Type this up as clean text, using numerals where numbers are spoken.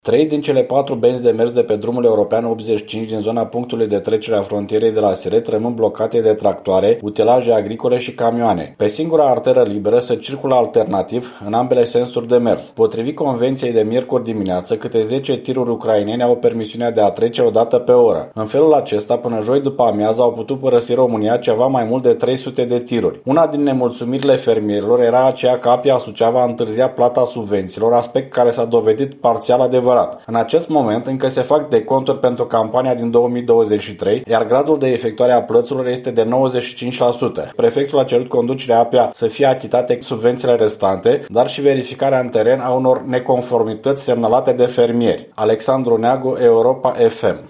3 din cele 4 benzi de mers de pe drumul european 85 din zona punctului de trecere a frontierei de la Siret rămân blocate de tractoare, utilaje agricole și camioane. Pe singura arteră liberă se circulă alternativ în ambele sensuri de mers. Potrivit convenției de miercuri dimineață, câte 10 tiruri ucrainene au permisiunea de a trece o dată pe oră. În felul acesta, până joi după amiază au putut părăsi România ceva mai mult de 300 de tiruri. Una din nemulțumirile fermierilor era aceea că APIA Suceava întârzia plata subvențiilor, aspect care s-a dovedit parțial adevărat. În acest moment încă se fac deconturi pentru campania din 2023, iar gradul de efectuare a plăților este de 95%. Prefectul a cerut conducerea APIA să fie achitate subvențiile restante, dar și verificarea în teren a unor neconformități semnalate de fermieri. Alexandru Neagu, Europa FM.